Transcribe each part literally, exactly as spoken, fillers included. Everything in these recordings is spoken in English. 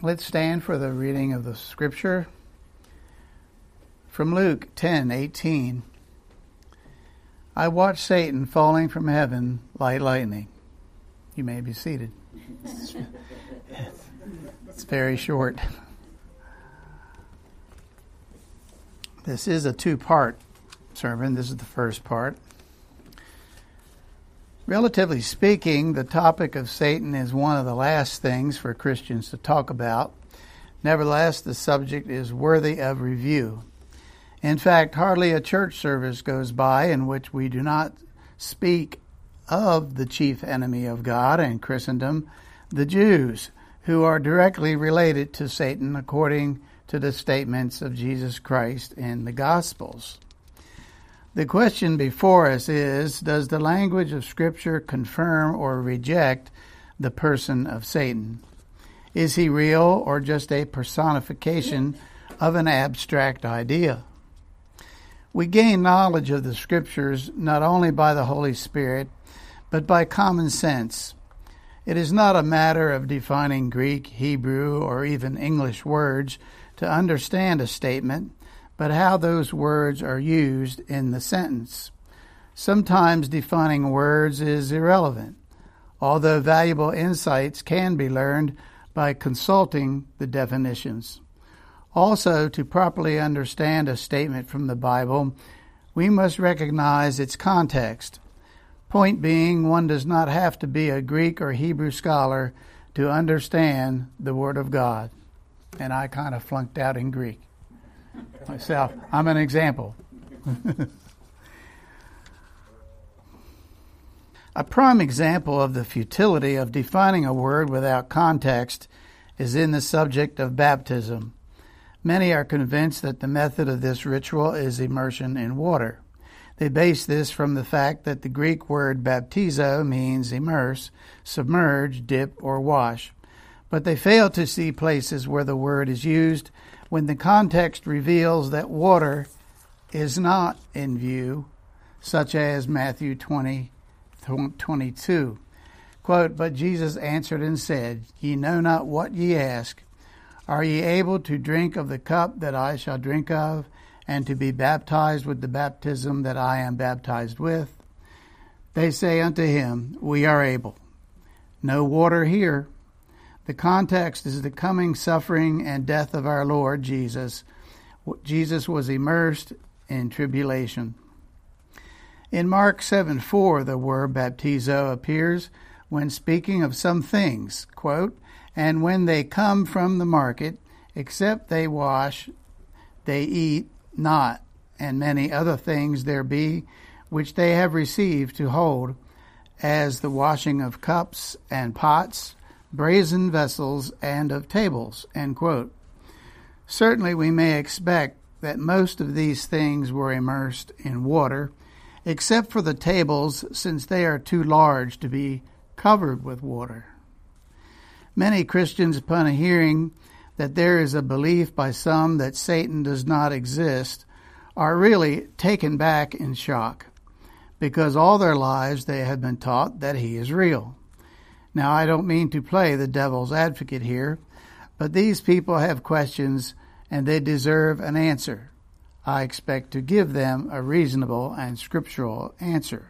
Let's stand for the reading of the scripture from Luke ten eighteen. I watched Satan falling from heaven like lightning. You may be seated. It's very short. This is a two-part sermon. This is the first part. Relatively speaking, the topic of Satan is one of the last things for Christians to talk about. Nevertheless, the subject is worthy of review. In fact, hardly a church service goes by in which we do not speak of the chief enemy of God and Christendom, the Jews, who are directly related to Satan according to the statements of Jesus Christ in the Gospels. The question before us is, does the language of Scripture confirm or reject the person of Satan? Is he real or just a personification of an abstract idea? We gain knowledge of the Scriptures not only by the Holy Spirit, but by common sense. It is not a matter of defining Greek, Hebrew, or even English words to understand a statement, but how those words are used in the sentence. Sometimes defining words is irrelevant, although valuable insights can be learned by consulting the definitions. Also, to properly understand a statement from the Bible, we must recognize its context. Point being, one does not have to be a Greek or Hebrew scholar to understand the Word of God. And I kind of flunked out in Greek myself. I'm an example. A prime example of the futility of defining a word without context is in the subject of baptism. Many are convinced that the method of this ritual is immersion in water. They base this from the fact that the Greek word baptizo means immerse, submerge, dip, or wash. But they fail to see places where the word is used when the context reveals that water is not in view, such as Matthew twenty twenty-two. Quote, but Jesus answered and said, Ye know not what ye ask. Are ye able to drink of the cup that I shall drink of, and to be baptized with the baptism that I am baptized with? They say unto him, We are able. No water here. The context is the coming suffering and death of our Lord Jesus. Jesus was immersed in tribulation. In Mark seven four, the word baptizo appears when speaking of some things. Quote, and when they come from the market, except they wash, they eat not, and many other things there be, which they have received to hold, as the washing of cups and pots, brazen vessels, and of tables. End quote. Certainly we may expect that most of these things were immersed in water, except for the tables, since they are too large to be covered with water. Many Christians, upon hearing that there is a belief by some that Satan does not exist, are really taken back in shock, because all their lives they have been taught that he is real. Now, I don't mean to play the devil's advocate here, but these people have questions and they deserve an answer. I expect to give them a reasonable and scriptural answer.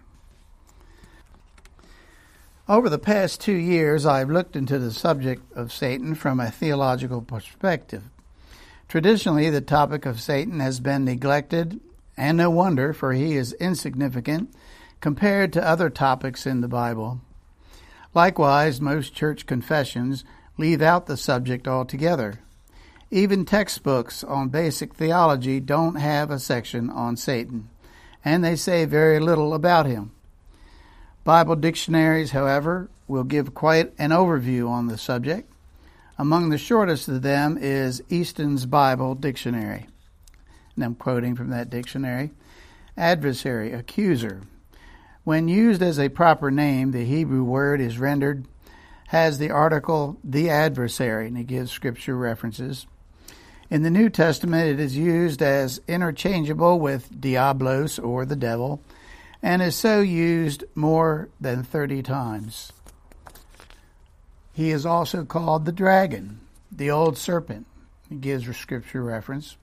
Over the past two years, I've looked into the subject of Satan from a theological perspective. Traditionally, the topic of Satan has been neglected, and no wonder, for he is insignificant compared to other topics in the Bible. Likewise, most church confessions leave out the subject altogether. Even textbooks on basic theology don't have a section on Satan, and they say very little about him. Bible dictionaries, however, will give quite an overview on the subject. Among the shortest of them is Easton's Bible Dictionary. And I'm quoting from that dictionary. Adversary, accuser. When used as a proper name, the Hebrew word is rendered, has the article, the adversary, and it gives scripture references. In the New Testament, it is used as interchangeable with diablos, or the devil, and is so used more than thirty times. He is also called the dragon, the old serpent, he gives a scripture reference,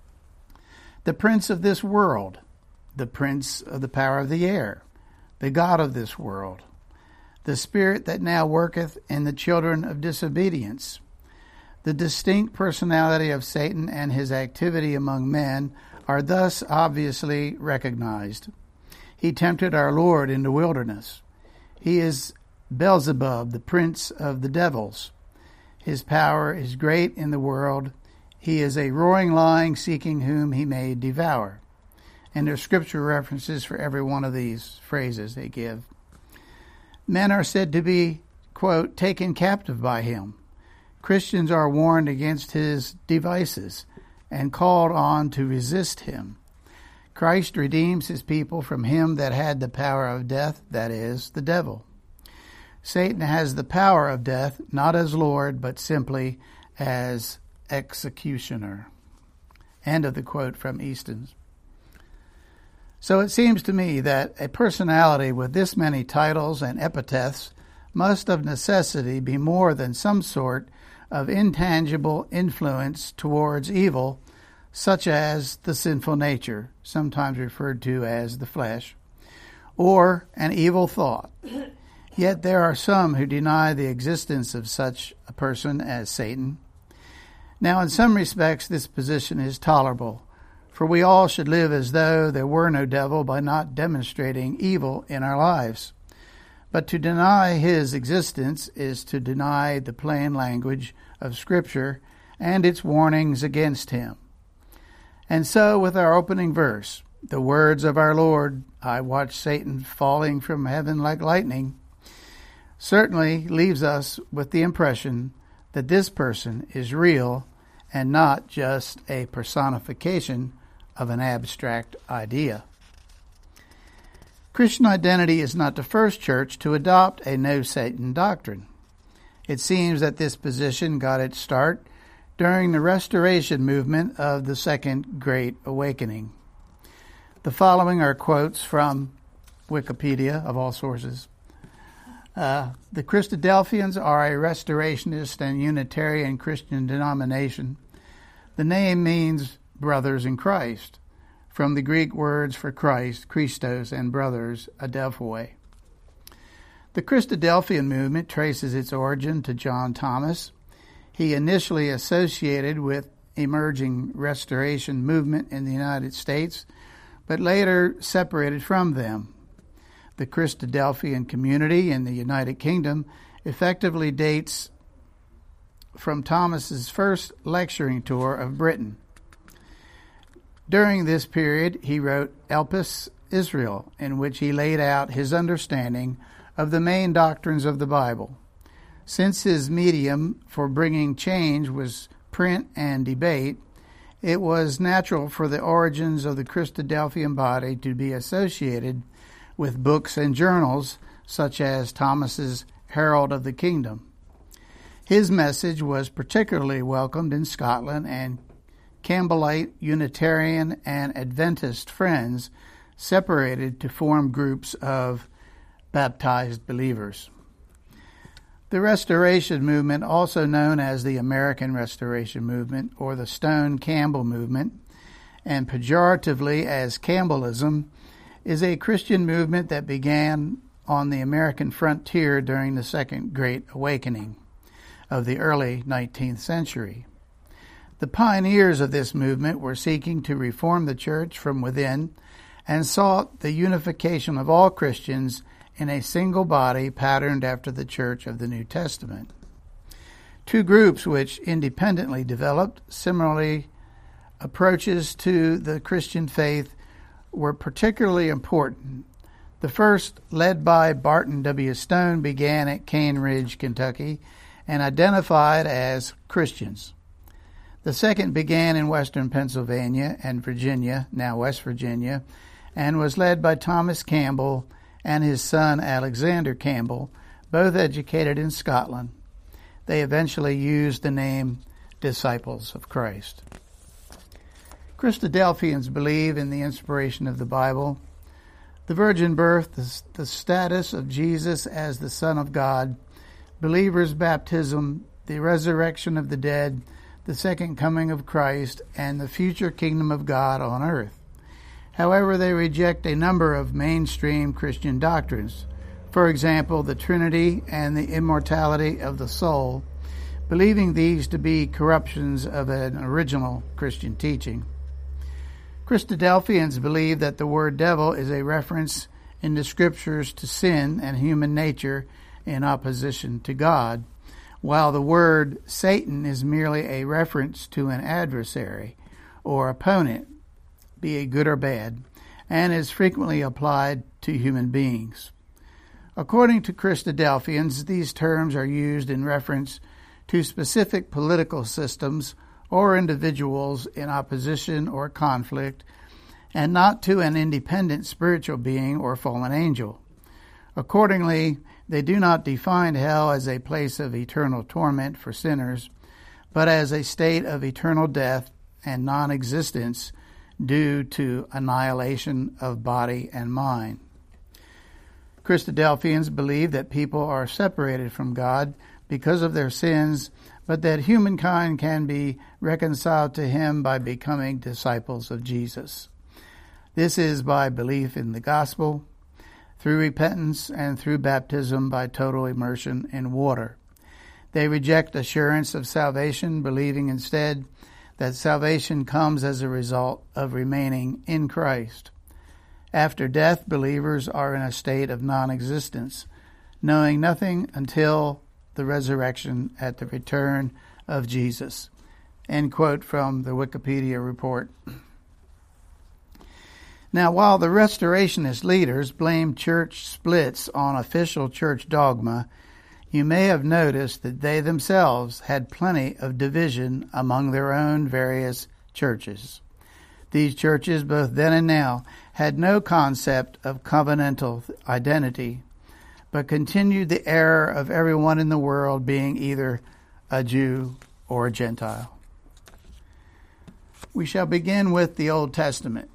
the prince of this world, the prince of the power of the air, the god of this world, the spirit that now worketh in the children of disobedience. The distinct personality of Satan and his activity among men are thus obviously recognized. He tempted our Lord in the wilderness. He is Beelzebub, the prince of the devils. His power is great in the world. He is a roaring lion seeking whom he may devour. And there are scripture references for every one of these phrases they give. Men are said to be, quote, taken captive by him. Christians are warned against his devices and called on to resist him. Christ redeems his people from him that had the power of death, that is, the devil. Satan has the power of death, not as Lord, but simply as executioner. End of the quote from Easton's. So it seems to me that a personality with this many titles and epithets must of necessity be more than some sort of intangible influence towards evil, such as the sinful nature, sometimes referred to as the flesh, or an evil thought. Yet there are some who deny the existence of such a person as Satan. Now, in some respects, this position is tolerable, for we all should live as though there were no devil by not demonstrating evil in our lives. But to deny his existence is to deny the plain language of Scripture and its warnings against him. And so with our opening verse, the words of our Lord, I watched Satan falling from heaven like lightning, certainly leaves us with the impression that this person is real and not just a personification of an abstract idea. Christian Identity is not the first church to adopt a no-Satan doctrine. It seems that this position got its start during the Restoration movement of the Second Great Awakening. The following are quotes from Wikipedia, of all sources. Uh, the Christadelphians are a Restorationist and Unitarian Christian denomination. The name means brothers in Christ, from the Greek words for Christ, Christos, and brothers, adelphoi. The Christadelphian movement traces its origin to John Thomas. He initially associated with emerging Restoration movement in the United States, but later separated from them. The Christadelphian community in the United Kingdom effectively dates from Thomas's first lecturing tour of Britain. During this period, he wrote Elpis Israel, in which he laid out his understanding of the main doctrines of the Bible. Since his medium for bringing change was print and debate, it was natural for the origins of the Christadelphian body to be associated with books and journals such as Thomas's Herald of the Kingdom. His message was particularly welcomed in Scotland, and Campbellite, Unitarian, and Adventist friends separated to form groups of baptized believers. The Restoration Movement, also known as the American Restoration Movement or the Stone Campbell Movement, and pejoratively as Campbellism, is a Christian movement that began on the American frontier during the Second Great Awakening of the early nineteenth century. The pioneers of this movement were seeking to reform the church from within and sought the unification of all Christians in a single body patterned after the Church of the New Testament. Two groups which independently developed similarly approaches to the Christian faith were particularly important. The first, led by Barton W. Stone, began at Cane Ridge, Kentucky, and identified as Christians. The second began in western Pennsylvania and Virginia, now West Virginia, and was led by Thomas Campbell and his son Alexander Campbell, both educated in Scotland. They eventually used the name Disciples of Christ. Christadelphians believe in the inspiration of the Bible, the virgin birth, the, the status of Jesus as the Son of God, believers' baptism, the resurrection of the dead, the second coming of Christ, and the future kingdom of God on earth. However, they reject a number of mainstream Christian doctrines. For example, the Trinity and the immortality of the soul, believing these to be corruptions of an original Christian teaching. Christadelphians believe that the word devil is a reference in the scriptures to sin and human nature in opposition to God, while the word Satan is merely a reference to an adversary or opponent, be it good or bad, and is frequently applied to human beings. According to Christadelphians, these terms are used in reference to specific political systems or individuals in opposition or conflict, and not to an independent spiritual being or fallen angel. Accordingly, they do not define hell as a place of eternal torment for sinners, but as a state of eternal death and non-existence due to annihilation of body and mind. Christadelphians believe that people are separated from God because of their sins, but that humankind can be reconciled to Him by becoming disciples of Jesus. This is by belief in the gospel, through repentance, and through baptism by total immersion in water. They reject assurance of salvation, believing instead that salvation comes as a result of remaining in Christ. After death, believers are in a state of non-existence, knowing nothing until the resurrection at the return of Jesus. End quote from the Wikipedia report. Now, while the Restorationist leaders blame church splits on official church dogma, you may have noticed that they themselves had plenty of division among their own various churches. These churches, both then and now, had no concept of covenantal identity, but continued the error of everyone in the world being either a Jew or a Gentile. We shall begin with the Old Testament.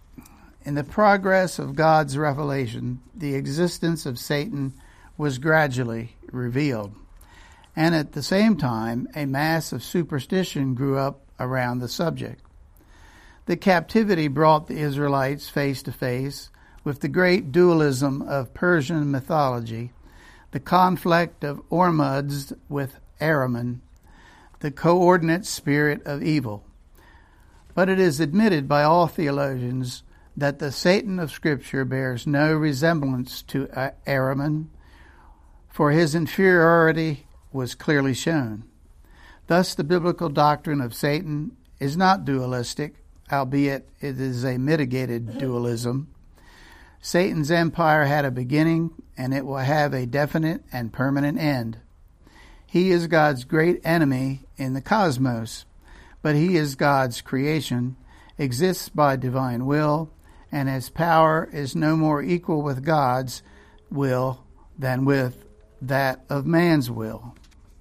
In the progress of God's revelation, the existence of Satan was gradually revealed, and at the same time, a mass of superstition grew up around the subject. The captivity brought the Israelites face to face with the great dualism of Persian mythology, the conflict of Ormuzd with Ahriman, the coordinate spirit of evil. But it is admitted by all theologians that the Satan of Scripture bears no resemblance to Ahriman, for his inferiority was clearly shown. Thus, the biblical doctrine of Satan is not dualistic, albeit it is a mitigated dualism. Satan's empire had a beginning, and it will have a definite and permanent end. He is God's great enemy in the cosmos, but he is God's creation, exists by divine will, and his power is no more equal with God's will than with that of man's will.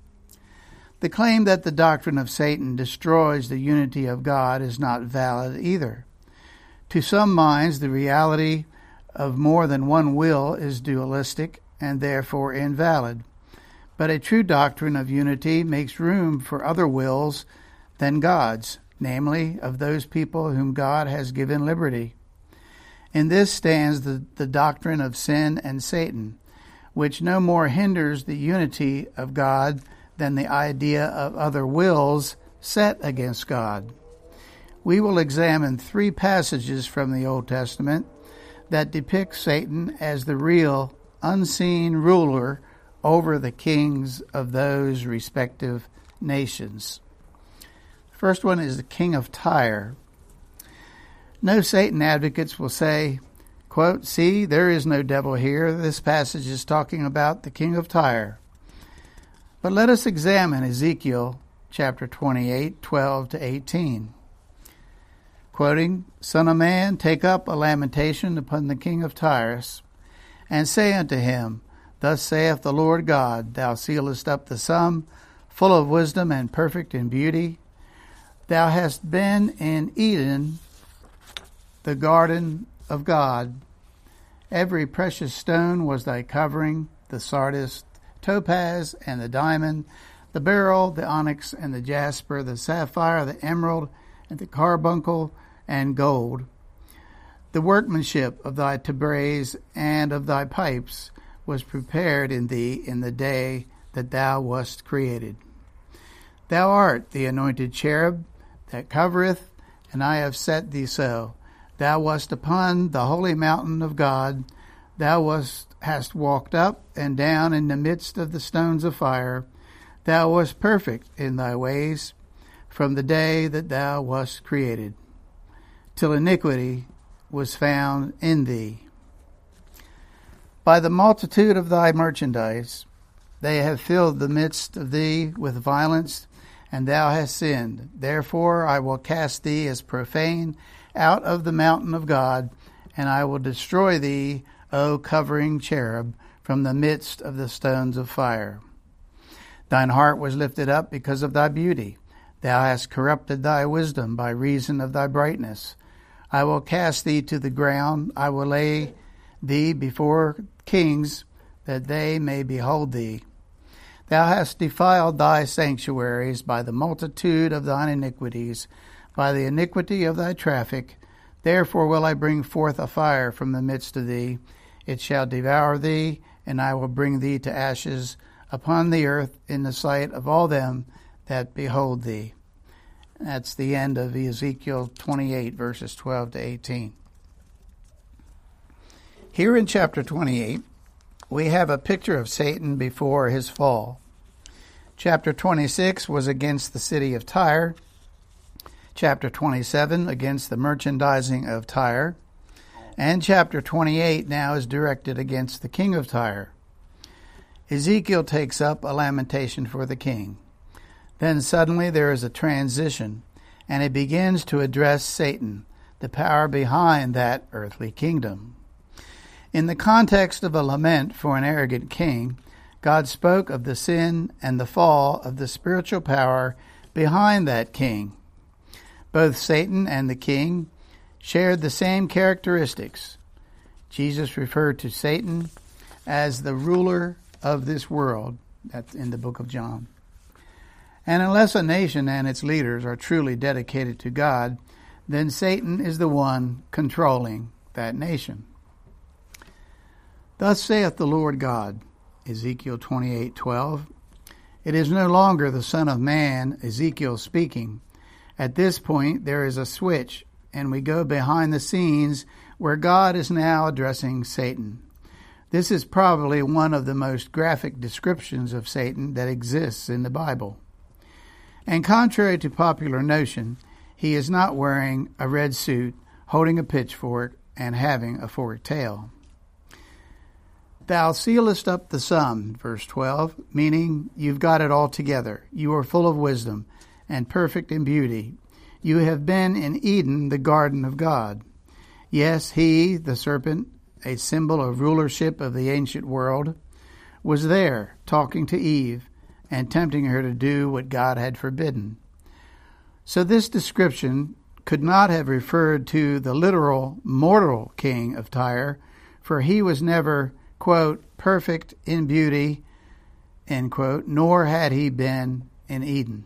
The claim that the doctrine of Satan destroys the unity of God is not valid either. To some minds, the reality of more than one will is dualistic and therefore invalid. But a true doctrine of unity makes room for other wills than God's, namely of those people whom God has given liberty. In this stands the, the doctrine of sin and Satan, which no more hinders the unity of God than the idea of other wills set against God. We will examine three passages from the Old Testament that depict Satan as the real, unseen ruler over the kings of those respective nations. The first one is the king of Tyre. No Satan advocates will say, quote, "See, there is no devil here. This passage is talking about the king of Tyre." But let us examine Ezekiel chapter twenty-eight, twelve to eighteen. Quoting, "Son of man, take up a lamentation upon the king of Tyrus, and say unto him, Thus saith the Lord God, Thou sealest up the sum, full of wisdom and perfect in beauty. Thou hast been in Eden, the garden of God. Every precious stone was thy covering, the sardius, topaz, and the diamond, the beryl, the onyx, and the jasper, the sapphire, the emerald, and the carbuncle, and gold. The workmanship of thy tabrets and of thy pipes was prepared in thee in the day that thou wast created. Thou art the anointed cherub that covereth, and I have set thee so. Thou wast upon the holy mountain of God. Thou wast, hast walked up and down in the midst of the stones of fire. Thou wast perfect in thy ways from the day that thou wast created, till iniquity was found in thee. By the multitude of thy merchandise they have filled the midst of thee with violence, and thou hast sinned. Therefore I will cast thee as profane out of the mountain of God, and I will destroy thee, O covering cherub, from the midst of the stones of fire. Thine heart was lifted up because of thy beauty. Thou hast corrupted thy wisdom by reason of thy brightness. I will cast thee to the ground. I will lay thee before kings, that they may behold thee. Thou hast defiled thy sanctuaries by the multitude of thine iniquities, by the iniquity of thy traffic. Therefore will I bring forth a fire from the midst of thee. It shall devour thee, and I will bring thee to ashes upon the earth in the sight of all them that behold thee. That's the end of Ezekiel twenty-eight, verses twelve to eighteen. Here in chapter twenty-eight, we have a picture of Satan before his fall. Chapter twenty-six was against the city of Tyre. Chapter twenty-seven against the merchandising of Tyre. And chapter twenty-eight now is directed against the king of Tyre. Ezekiel takes up a lamentation for the king. Then suddenly there is a transition, and it begins to address Satan, the power behind that earthly kingdom. In the context of a lament for an arrogant king, God spoke of the sin and the fall of the spiritual power behind that king. Both Satan and the king shared the same characteristics. Jesus referred to Satan as the ruler of this world. That's in the book of John. And unless a nation and its leaders are truly dedicated to God, then Satan is the one controlling that nation. Thus saith the Lord God, Ezekiel twenty-eight twelve. It is no longer the Son of Man, Ezekiel speaking. At this point, there is a switch, and we go behind the scenes where God is now addressing Satan. This is probably one of the most graphic descriptions of Satan that exists in the Bible. And contrary to popular notion, he is not wearing a red suit, holding a pitchfork, and having a forked tail. Thou sealest up the sum, verse twelve, meaning you've got it all together. You are full of wisdom and perfect in beauty. You have been in Eden, the garden of God. Yes, he, the serpent, a symbol of rulership of the ancient world, was there talking to Eve and tempting her to do what God had forbidden. So this description could not have referred to the literal mortal king of Tyre, for he was never, quote, perfect in beauty, end quote, nor had he been in Eden.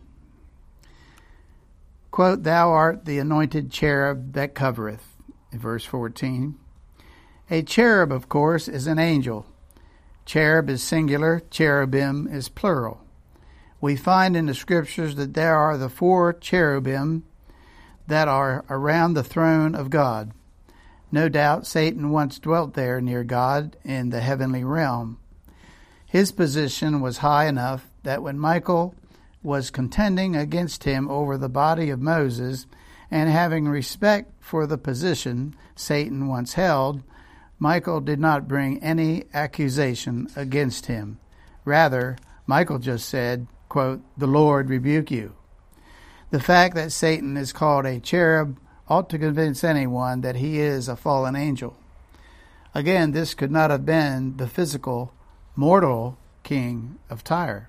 Quote, thou art the anointed cherub that covereth, in verse fourteen. A cherub, of course, is an angel. Cherub is singular, cherubim is plural. We find in the scriptures that there are the four cherubim that are around the throne of God. No doubt Satan once dwelt there near God in the heavenly realm. His position was high enough that when Michael was contending against him over the body of Moses and having respect for the position Satan once held, Michael did not bring any accusation against him. Rather, Michael just said, quote, the Lord rebuke you. The fact that Satan is called a cherub ought to convince anyone that he is a fallen angel. Again, this could not have been the physical, mortal king of Tyre.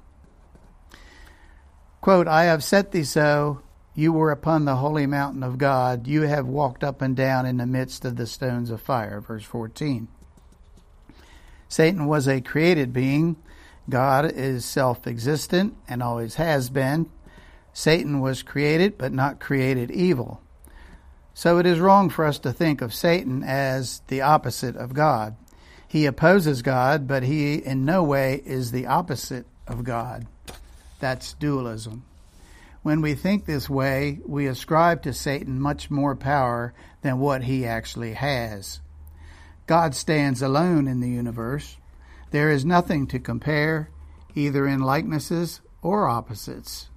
Quote, I have set thee so, you were upon the holy mountain of God, you have walked up and down in the midst of the stones of fire. Verse fourteen. Satan was a created being. God is self-existent and always has been. Satan was created, but not created evil. So it is wrong for us to think of Satan as the opposite of God. He opposes God, but he in no way is the opposite of God. That's dualism. When we think this way, we ascribe to Satan much more power than what he actually has. God stands alone in the universe. There is nothing to compare, either in likenesses or opposites.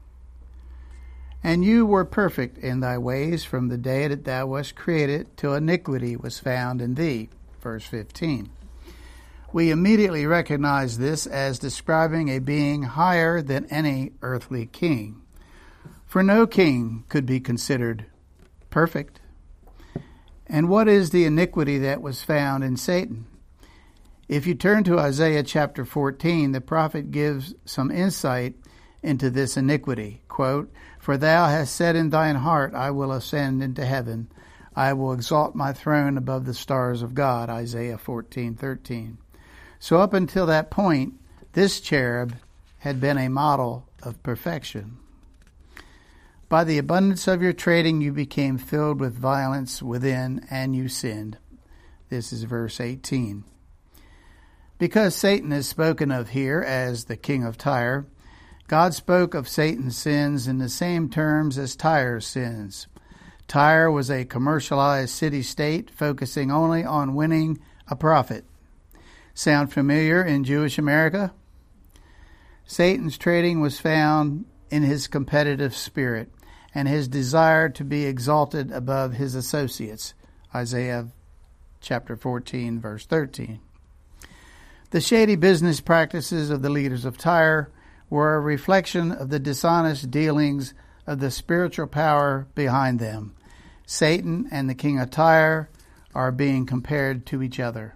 And you were perfect in thy ways from the day that thou wast created till iniquity was found in thee. Verse fifteen. We immediately recognize this as describing a being higher than any earthly king. For no king could be considered perfect. And what is the iniquity that was found in Satan? If you turn to Isaiah chapter fourteen, the prophet gives some insight into this iniquity. Quote, "For thou hast said in thine heart, I will ascend into heaven. I will exalt my throne above the stars of God." Isaiah fourteen thirteen. So up until that point, this cherub had been a model of perfection. By the abundance of your trading, you became filled with violence within, and you sinned. This is verse eighteen. Because Satan is spoken of here as the king of Tyre, God spoke of Satan's sins in the same terms as Tyre's sins. Tyre was a commercialized city-state focusing only on winning a profit. Sound familiar in Jewish America? Satan's trading was found in his competitive spirit and his desire to be exalted above his associates. Isaiah chapter fourteen, verse thirteen. The shady business practices of the leaders of Tyre were a reflection of the dishonest dealings of the spiritual power behind them. Satan and the king of Tyre are being compared to each other.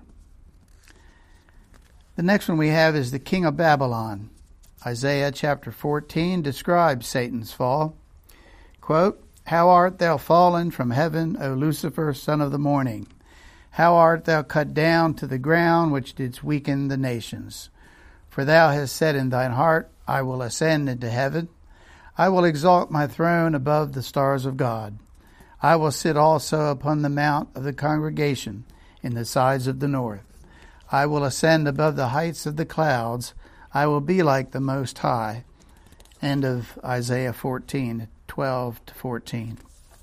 The next one we have is the king of Babylon. Isaiah chapter fourteen describes Satan's fall. Quote, "How art thou fallen from heaven, O Lucifer, son of the morning? How art thou cut down to the ground, which didst weaken the nations? For thou hast said in thine heart, I will ascend into heaven. I will exalt my throne above the stars of God. I will sit also upon the mount of the congregation in the sides of the north. I will ascend above the heights of the clouds. I will be like the Most High." End of Isaiah fourteen, twelve to fourteen.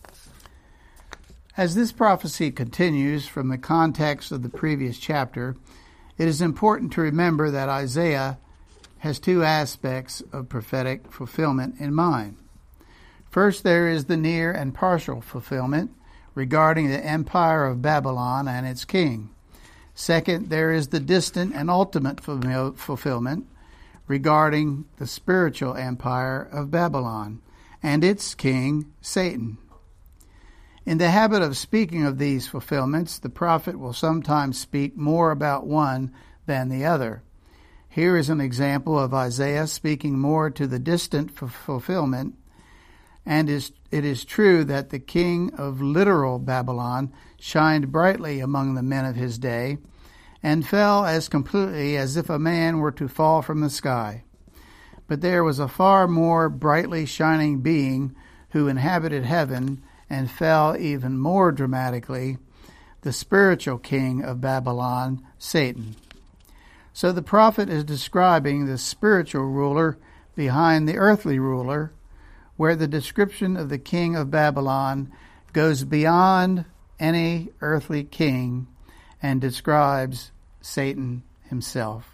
As this prophecy continues from the context of the previous chapter, it is important to remember that Isaiah has two aspects of prophetic fulfillment in mind. First, there is the near and partial fulfillment regarding the empire of Babylon and its king. Second, there is the distant and ultimate fulfillment regarding the spiritual empire of Babylon and its king, Satan. In the habit of speaking of these fulfillments, the prophet will sometimes speak more about one than the other. Here is an example of Isaiah speaking more to the distant fulfillment, and it is true that the king of literal Babylon shined brightly among the men of his day and fell as completely as if a man were to fall from the sky. But there was a far more brightly shining being who inhabited heaven and fell even more dramatically, the spiritual king of Babylon, Satan. So the prophet is describing the spiritual ruler behind the earthly ruler, where the description of the king of Babylon goes beyond any earthly king and describes Satan himself.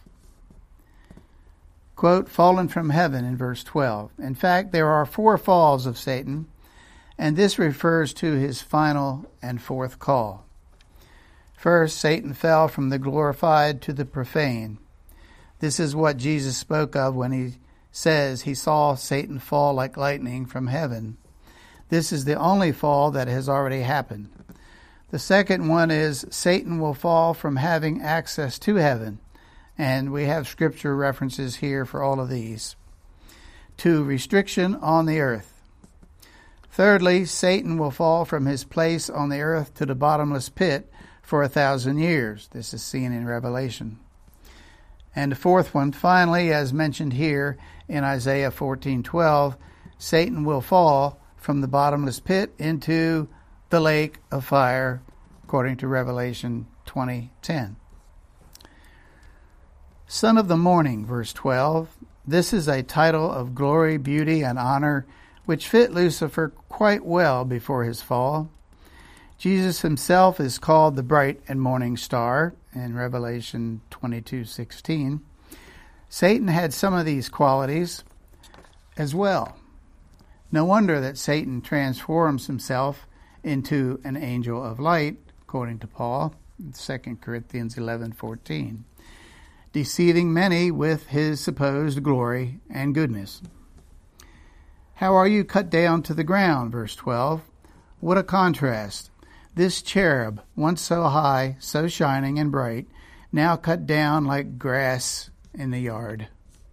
Quote, "Fallen from heaven" in verse twelve. In fact, there are four falls of Satan, and this refers to his final and fourth call. First, Satan fell from the glorified to the profane. This is what Jesus spoke of when he says he saw Satan fall like lightning from heaven. This is the only fall that has already happened. The second one is Satan will fall from having access to heaven, and we have scripture references here for all of these. To restriction on the earth. Thirdly, Satan will fall from his place on the earth to the bottomless pit for a thousand years. This is seen in Revelation. And the fourth one, finally, as mentioned here in Isaiah fourteen twelve, Satan will fall from the bottomless pit into the lake of fire, according to Revelation twenty ten. Son of the morning, verse twelve. This is a title of glory, beauty, and honor, which fit Lucifer quite well before his fall. Jesus himself is called the bright and morning star in Revelation twenty-two sixteen. Satan had some of these qualities as well. No wonder that Satan transforms himself into an angel of light, according to Paul in Second Corinthians eleven fourteen, deceiving many with his supposed glory and goodness. How are you cut down to the ground, verse twelve? What a contrast. This cherub, once so high, so shining and bright, now cut down like grass in the yard.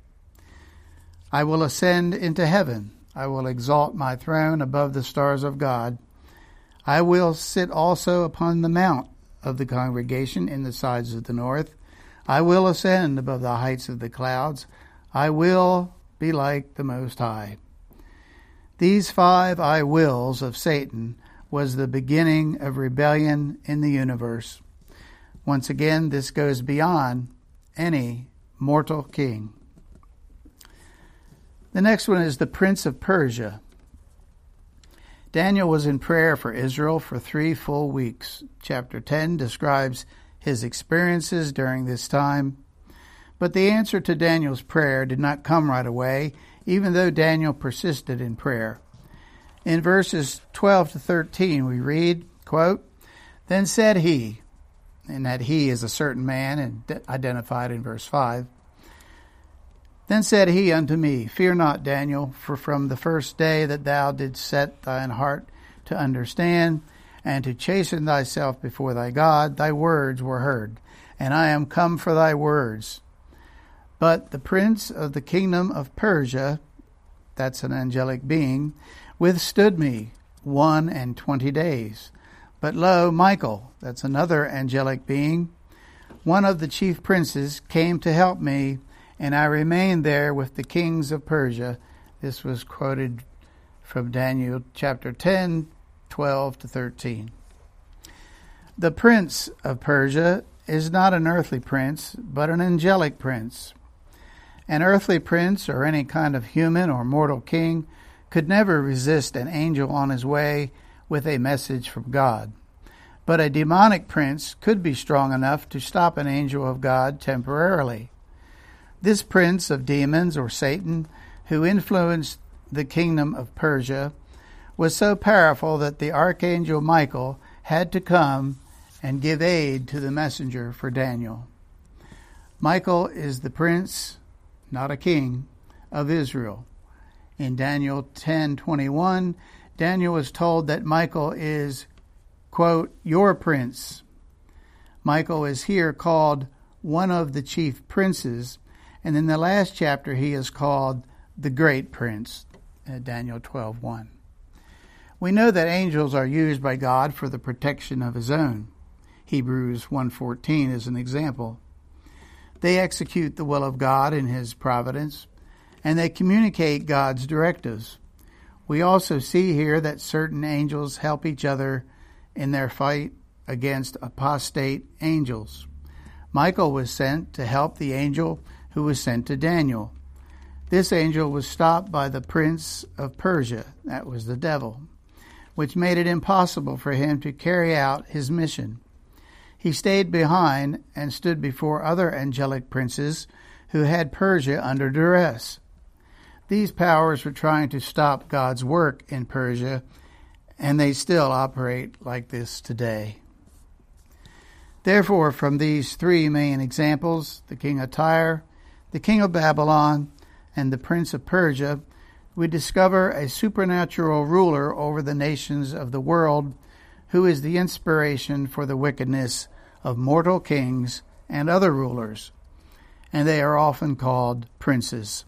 I will ascend into heaven. I will exalt my throne above the stars of God. I will sit also upon the mount of the congregation in the sides of the north. I will ascend above the heights of the clouds. I will be like the Most High. These five I wills of Satan was the beginning of rebellion in the universe. Once again, this goes beyond any mortal king. The next one is the Prince of Persia. Daniel was in prayer for Israel for three full weeks. Chapter ten describes his experiences during this time. But the answer to Daniel's prayer did not come right away, even though Daniel persisted in prayer. In verses twelve to thirteen, we read, quote, Then said he, and that he is a certain man, and identified in verse five, Then said he unto me, Fear not, Daniel, for from the first day that thou didst set thine heart to understand, and to chasten thyself before thy God, thy words were heard, and I am come for thy words. But the prince of the kingdom of Persia, that's an angelic being, withstood me one and twenty days. But lo, Michael, that's another angelic being, one of the chief princes, came to help me, and I remained there with the kings of Persia. This was quoted from Daniel chapter ten, twelve to thirteen. The prince of Persia is not an earthly prince, but an angelic prince. An earthly prince, or any kind of human or mortal king, could never resist an angel on his way with a message from God. But a demonic prince could be strong enough to stop an angel of God temporarily. This prince of demons, or Satan, who influenced the kingdom of Persia, was so powerful that the archangel Michael had to come and give aid to the messenger for Daniel. Michael is the prince, not a king, of Israel. In Daniel ten twenty-one, Daniel was told that Michael is, quote, your prince. Michael is here called one of the chief princes, and in the last chapter he is called the great prince, Daniel twelve one. We know that angels are used by God for the protection of his own. Hebrews one fourteen is an example. They execute the will of God in his providence, and they communicate God's directives. We also see here that certain angels help each other in their fight against apostate angels. Michael was sent to help the angel who was sent to Daniel. This angel was stopped by the prince of Persia, that was the devil, which made it impossible for him to carry out his mission. He stayed behind and stood before other angelic princes who had Persia under duress. These powers were trying to stop God's work in Persia, and they still operate like this today. Therefore, from these three main examples, the king of Tyre, the king of Babylon, and the prince of Persia, we discover a supernatural ruler over the nations of the world who is the inspiration for the wickedness of mortal kings and other rulers, and they are often called princes.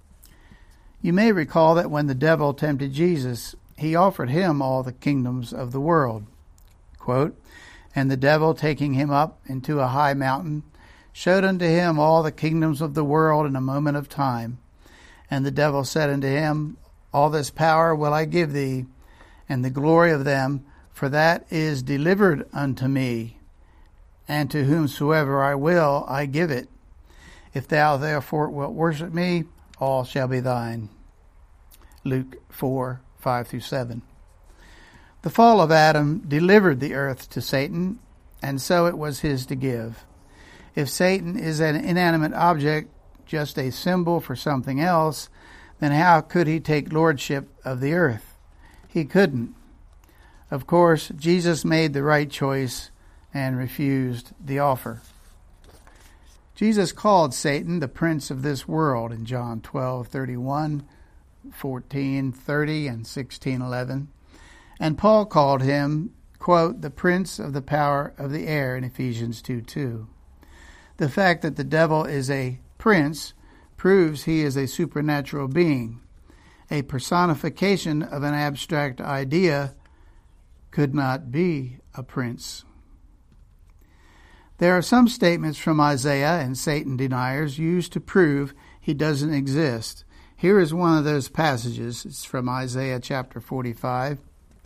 You may recall that when the devil tempted Jesus, he offered him all the kingdoms of the world. Quote, and the devil, taking him up into a high mountain, showed unto him all the kingdoms of the world in a moment of time. And the devil said unto him, All this power will I give thee, and the glory of them, for that is delivered unto me, and to whomsoever I will I give it. If thou therefore wilt worship me, all shall be thine. Luke four, five through seven. The fall of Adam delivered the earth to Satan, and so it was his to give. If Satan is an inanimate object, just a symbol for something else, then how could he take lordship of the earth? He couldn't. Of course, Jesus made the right choice and refused the offer. Jesus called Satan the prince of this world in John twelve thirty-one, fourteen thirty, and sixteen eleven. And Paul called him, quote, the prince of the power of the air in Ephesians two two. The fact that the devil is a prince proves he is a supernatural being. A personification of an abstract idea could not be a prince. There are some statements from Isaiah and Satan deniers used to prove he doesn't exist. Here is one of those passages. It's from Isaiah chapter forty-five.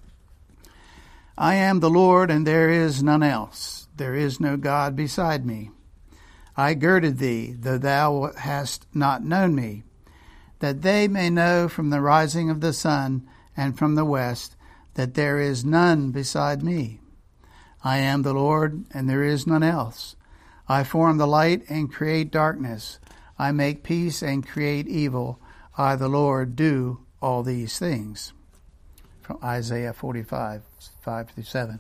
I am the Lord, and there is none else. There is no God beside me. I girded thee, though thou hast not known me, that they may know from the rising of the sun and from the west that there is none beside me. I am the Lord, and there is none else. I form the light and create darkness. I make peace and create evil. I, the Lord, do all these things. From Isaiah forty-five, five through seven.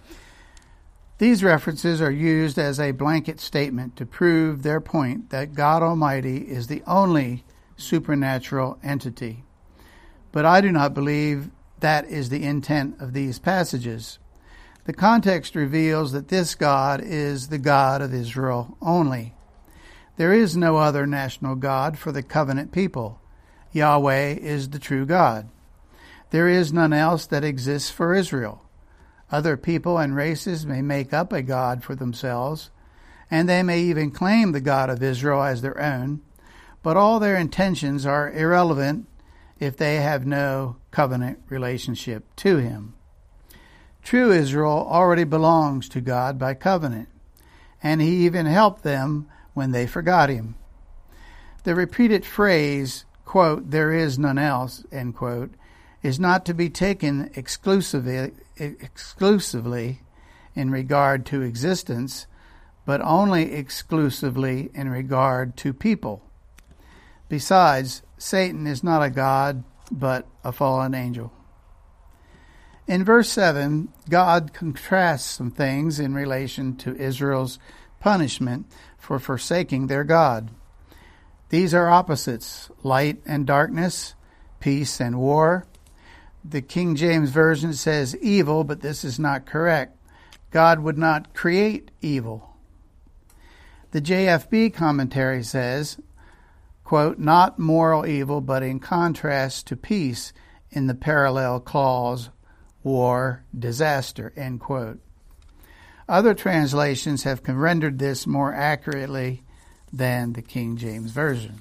These references are used as a blanket statement to prove their point that God Almighty is the only supernatural entity. But I do not believe that is the intent of these passages. The context reveals that this God is the God of Israel only. There is no other national God for the covenant people. Yahweh is the true God. There is none else that exists for Israel. Other people and races may make up a God for themselves, and they may even claim the God of Israel as their own, but all their intentions are irrelevant if they have no covenant relationship to him. True Israel already belongs to God by covenant, and he even helped them when they forgot him. The repeated phrase, quote, there is none else, end quote, is not to be taken exclusively, exclusively in regard to existence, but only exclusively in regard to people. Besides, Satan is not a god, but a fallen angel. In verse seven, God contrasts some things in relation to Israel's punishment for forsaking their God. These are opposites, light and darkness, peace and war. The King James Version says evil, but this is not correct. God would not create evil. The J F B commentary says, quote, not moral evil, but in contrast to peace in the parallel clause, war, disaster, end quote. Other translations have rendered this more accurately than the King James Version.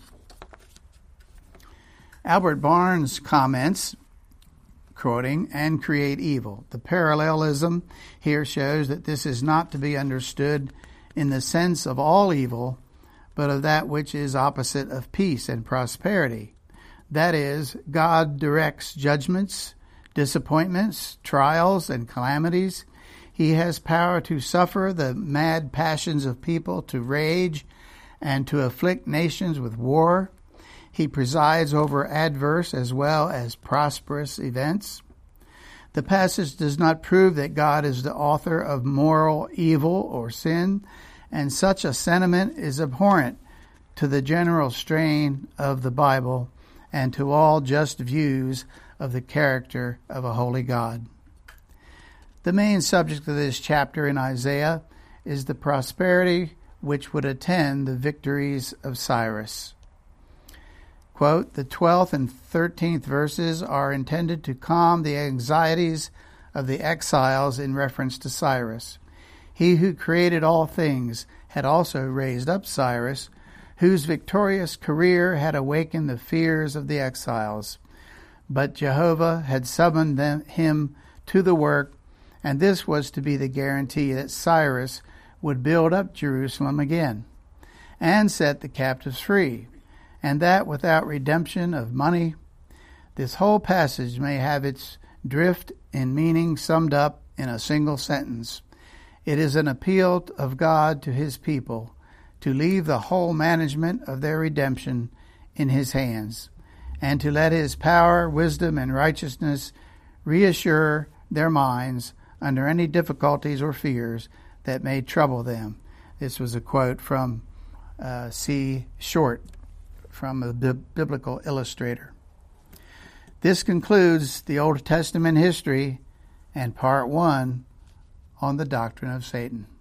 Albert Barnes comments, quoting, and create evil. The parallelism here shows that this is not to be understood in the sense of all evil, but of that which is opposite of peace and prosperity. That is, God directs judgments, disappointments, trials, and calamities. He has power to suffer the mad passions of people, to rage, and to afflict nations with war. He presides over adverse as well as prosperous events. The passage does not prove that God is the author of moral evil or sin, and such a sentiment is abhorrent to the general strain of the Bible and to all just views of the character of a holy God. The main subject of this chapter in Isaiah is the prosperity which would attend the victories of Cyrus. Quote, the twelfth and thirteenth verses are intended to calm the anxieties of the exiles in reference to Cyrus. He who created all things had also raised up Cyrus, whose victorious career had awakened the fears of the exiles. But Jehovah had summoned them, him to the work, and this was to be the guarantee that Cyrus would build up Jerusalem again and set the captives free, and that without redemption of money. This whole passage may have its drift in meaning summed up in a single sentence. It is an appeal of God to his people to leave the whole management of their redemption in his hands, and to let his power, wisdom, and righteousness reassure their minds under any difficulties or fears that may trouble them. This was a quote from uh, C. Short, from a B- Biblical Illustrator. This concludes the Old Testament history and part one on the doctrine of Satan.